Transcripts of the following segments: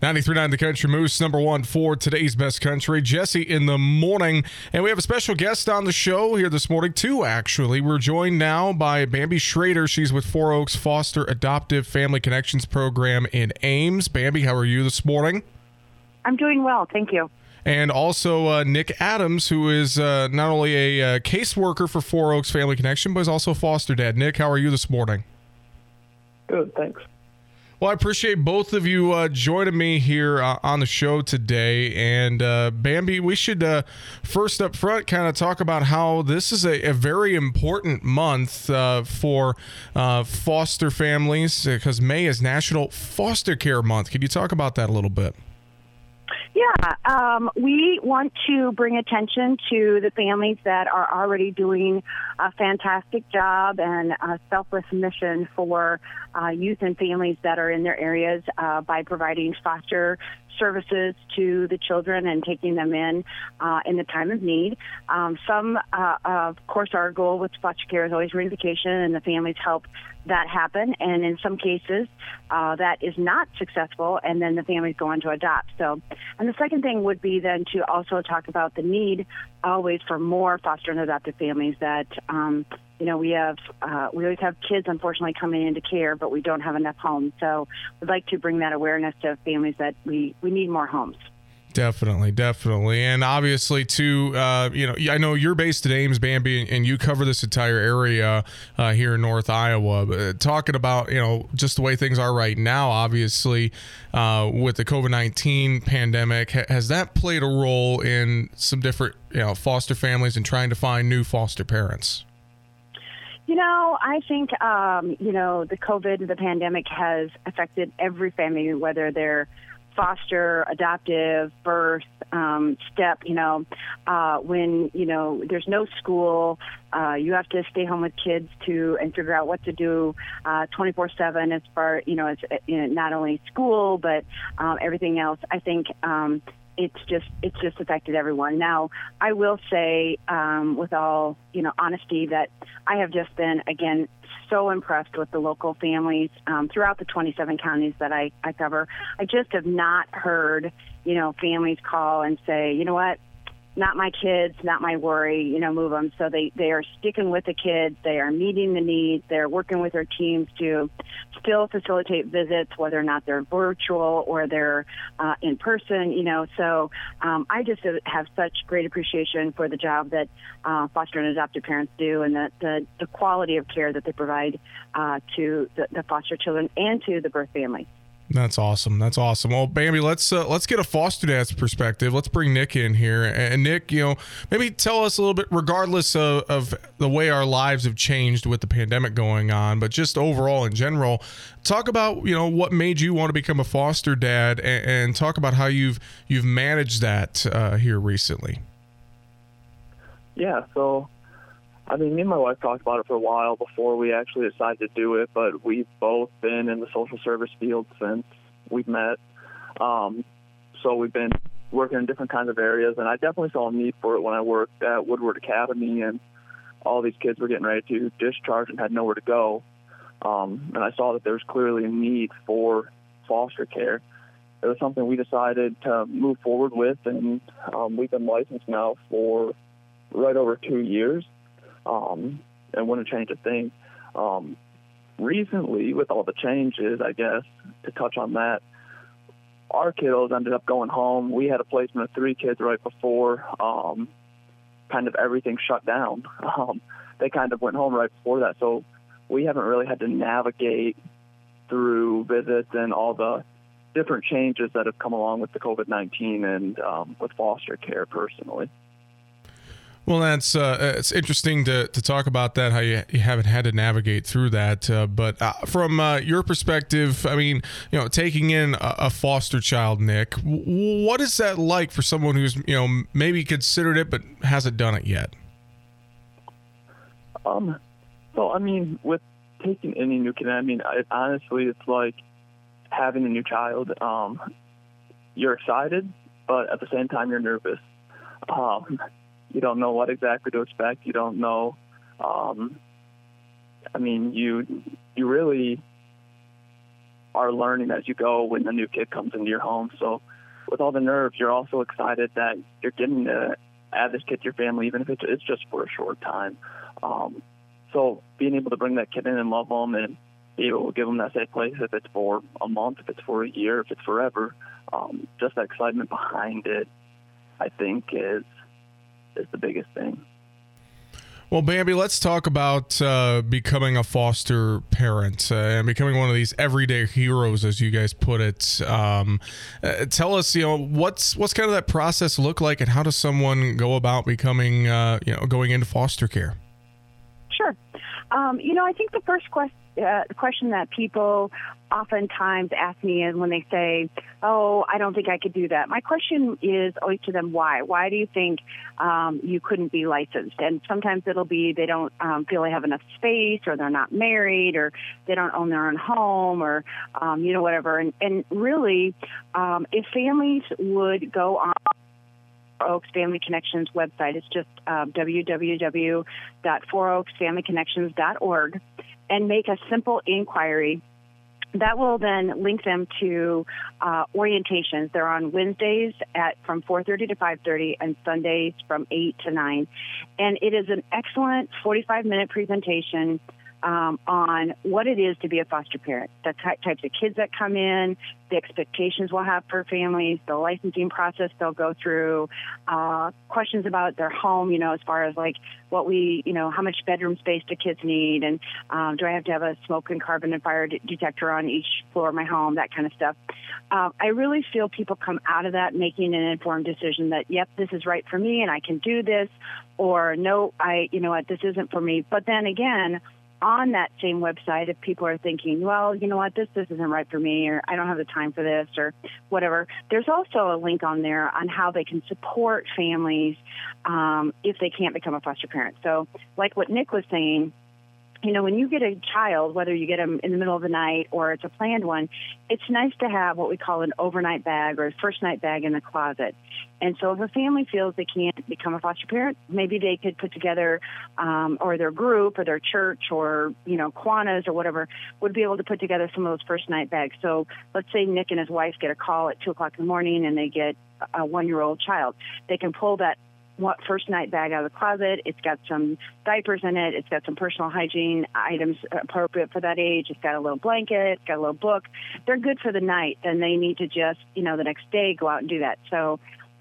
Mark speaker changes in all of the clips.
Speaker 1: 93.9 The Country Moose, number one for today's best country. Jesse in the morning. And we have a special guest on the show here this morning, too, actually. We're joined now by Bambi Schrader. She's with Four Oaks Foster Adoptive Family Connections Program in Ames. Bambi, how are you this morning?
Speaker 2: I'm doing well, thank you.
Speaker 1: And also Nick Adams, who is not only a caseworker for Four Oaks Family Connection, but is also a foster dad. Nick, how are you this morning?
Speaker 3: Good, thanks.
Speaker 1: Well, I appreciate both of you joining me here on the show today. And Bambi, we should first up front kind of talk about how this is a very important month for foster families, because May is National Foster Care Month. Can you talk about that a little bit?
Speaker 2: Yeah, we want to bring attention to the families that are already doing a fantastic job and a selfless mission for youth and families that are in their areas by providing foster services to the children and taking them in the time of need. Of course, our goal with foster care is always reunification, and the families help that happen. And in some cases, that is not successful, and then the families go on to adopt. So, and the second thing would be then to also talk about the need always for more foster and adoptive families that, we always have kids, unfortunately, coming into care, but we don't have enough homes. So we'd like to bring that awareness to families that we need more homes.
Speaker 1: Definitely. And obviously, too, I know you're based at Ames, Bambi, and you cover this entire area here in North Iowa. But talking about, just the way things are right now, obviously, with the COVID-19 pandemic, has that played a role in some different, foster families and trying to find new foster parents?
Speaker 2: I think, the COVID, the pandemic has affected every family, whether they're foster, adoptive, birth, step, when, there's no school, you have to stay home with kids and figure out what to do 24/7 as far, as not only school, but everything else. I think it's just affected everyone. Now, I will say, with all, honesty, that I have just been, again, so impressed with the local families throughout the 27 counties that I cover. I just have not heard, families call and say, you know what, not my kids, not my worry, move them. So they are sticking with the kids. They are meeting the needs. They're working with their teams to still facilitate visits, whether or not they're virtual or they're in person, So I just have such great appreciation for the job that foster and adoptive parents do, and the quality of care that they provide to the foster children and to the birth family.
Speaker 1: That's awesome. Well, Bambi, let's get a foster dad's perspective. Let's bring Nick in here. And Nick, maybe tell us a little bit, regardless of the way our lives have changed with the pandemic going on, but just overall in general, talk about, what made you want to become a foster dad, and talk about how you've managed that here recently.
Speaker 3: Yeah, so me and my wife talked about it for a while before we actually decided to do it, but we've both been in the social service field since we've met. So we've been working in different kinds of areas, and I definitely saw a need for it when I worked at Woodward Academy, and all these kids were getting ready to discharge and had nowhere to go. And I saw that there was clearly a need for foster care. It was something we decided to move forward with, and we've been licensed now for right over 2 years. And wouldn't change a thing. Recently, with all the changes, I guess, to touch on that, our kiddos ended up going home. We had a placement of 3 kids right before kind of everything shut down. They kind of went home right before that. So we haven't really had to navigate through visits and all the different changes that have come along with the COVID-19 and with foster care personally.
Speaker 1: Well, that's it's interesting to talk about that, how you haven't had to navigate through that. But from your perspective, taking in a foster child, Nick, what is that like for someone who's, maybe considered it but hasn't done it yet?
Speaker 3: With taking any new kid, honestly, it's like having a new child. You're excited, but at the same time, you're nervous. You don't know what exactly to expect. You don't know. You really are learning as you go when the new kid comes into your home. So with all the nerves, you're also excited that you're getting to add this kid to your family, even if it's just for a short time. So being able to bring that kid in and love them and be able to give them that safe place, if it's for a month, if it's for a year, if it's forever, just that excitement behind it, I think is the biggest thing.
Speaker 1: Well, Bambi, let's talk about becoming a foster parent and becoming one of these everyday heroes, as you guys put it. Tell us, what's kind of that process look like, and how does someone go about becoming, going into foster care?
Speaker 2: Sure. I think the first question that people oftentimes ask me is when they say, "Oh, I don't think I could do that." My question is always to them, why? Why do you think you couldn't be licensed? And sometimes it'll be they don't feel they have enough space, or they're not married, or they don't own their own home, or whatever. And really, if families would go on Oaks Family Connections website, it's just www.fouroaksfamilyconnections.org, and make a simple inquiry. That will then link them to orientations. They're on Wednesdays from 4:30 to 5:30 and Sundays from 8 to 9. And it is an excellent 45-minute presentation on what it is to be a foster parent, the types of kids that come in, the expectations we'll have for families, the licensing process they'll go through, questions about their home, as far as like what how much bedroom space do kids need, and do I have to have a smoke and carbon and fire detector on each floor of my home, that kind of stuff. I really feel people come out of that making an informed decision that, yep, this is right for me and I can do this, or no, this isn't for me. But then again, on that same website, if people are thinking, well, this isn't right for me, or I don't have the time for this, or whatever, there's also a link on there on how they can support families if they can't become a foster parent. So like what Nick was saying, when you get a child, whether you get them in the middle of the night or it's a planned one, it's nice to have what we call an overnight bag or a first night bag in the closet. And so if a family feels they can't become a foster parent, maybe they could put together, or their group or their church or, Kiwanis or whatever, would be able to put together some of those first night bags. So let's say Nick and his wife get a call at 2 o'clock in the morning and they get a 1-year-old child. They can pull that first night bag out of the closet. It's got some diapers in it. It's got some personal hygiene items appropriate for that age. It's got a little blanket. It's got a little book. They're good for the night. Then they need to just, the next day go out and do that. So,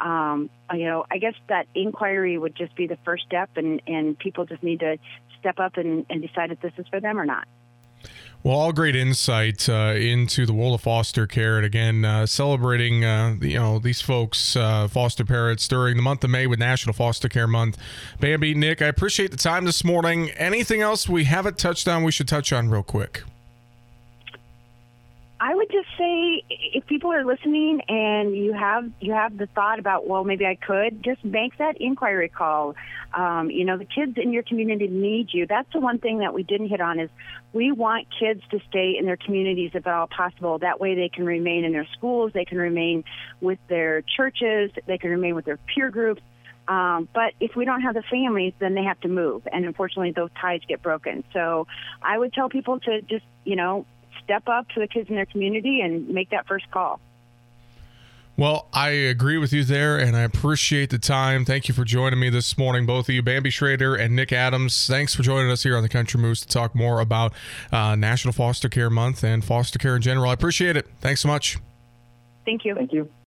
Speaker 2: I guess that inquiry would just be the first step, and people just need to step up and decide if this is for them or not.
Speaker 1: Well, all great insight into the world of foster care, and again, celebrating these folks, foster parents, during the month of May with National Foster Care Month. Bambi, Nick, I appreciate the time this morning. Anything else we haven't touched on we should touch on real quick?
Speaker 2: I would just say, if people are listening and you have the thought about, well, maybe I could, just make that inquiry call. The kids in your community need you. That's the one thing that we didn't hit on, is we want kids to stay in their communities if at all possible. That way they can remain in their schools, they can remain with their churches, they can remain with their peer groups. But if we don't have the families, then they have to move. And unfortunately, those ties get broken. So I would tell people to just, step up to the kids in their community and make that first call.
Speaker 1: Well, I agree with you there, and I appreciate the time. Thank you for joining me this morning, both of you, Bambi Schrader and Nick Adams. Thanks for joining us here on the Country Moose to talk more about National Foster Care Month and foster care in general. I appreciate it. Thanks so much.
Speaker 2: Thank you.
Speaker 3: Thank you.